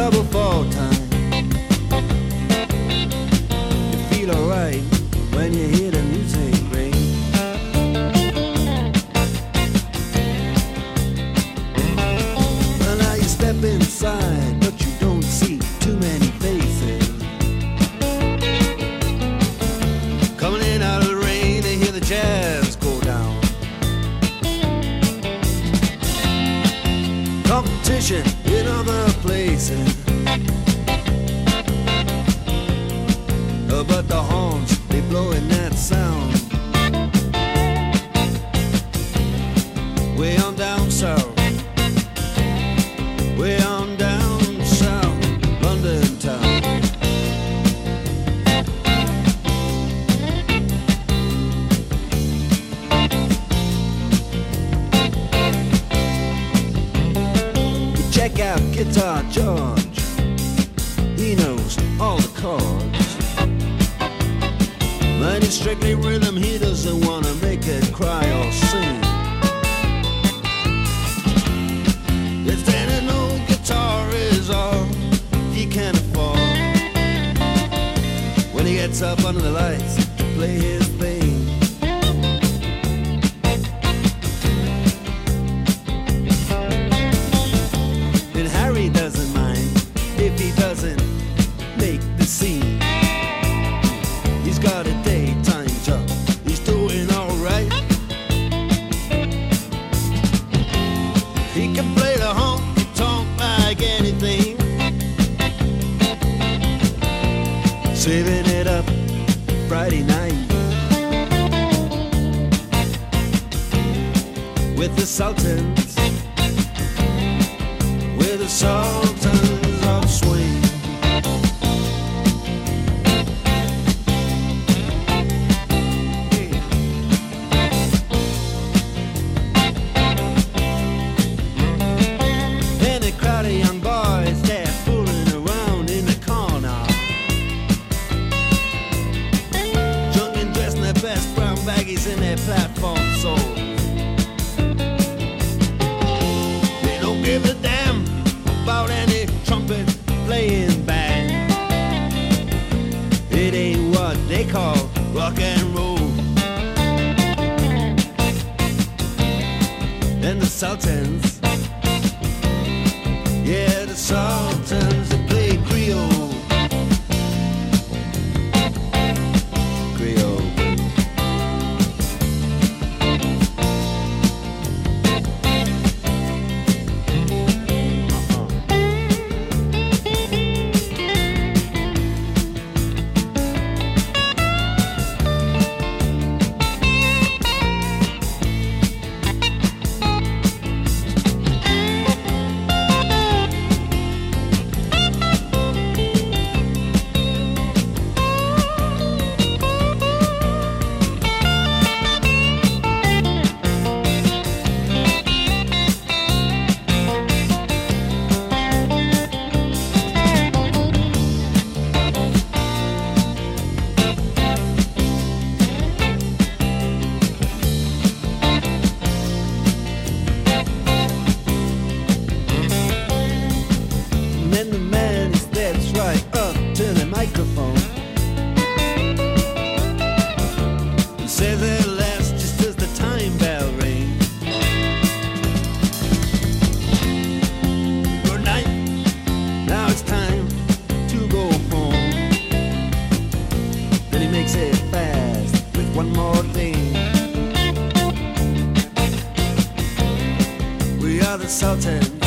double fall time. You feel alright when you hear the music ring. Well, now you step inside, but you don't see too many faces. Coming in out of the rain to hear the jazz go down. Competition in other places, but the horns, they blowing that sound. Way on down south, way on down south, London town. You check out Guitar George, he knows all the chords. But it's strictly rhythm, he doesn't want to make it cry or sing. If then an old guitar is all he can afford, when he gets up under the lights to play his thing. And Harry doesn't mind if he doesn't make the scene. He's got a daytime job, he's doing alright. He can play the honky-tonk like anything, saving it up Friday night with the Sultans, with the Sultans of Swing. Young boys, they're fooling around in the corner, drunk and dressed in their best brown baggies in their platform soles. They don't give a damn about any trumpet playing band. It ain't what they call rock and roll. And the Sultans, yeah, the Sultans, they play Creole. Creole. Then the man steps right up to the microphone and says at last, just as the time bell rings, good night, now it's time to go home. Then he makes it fast with one more thing. We are the Sultans,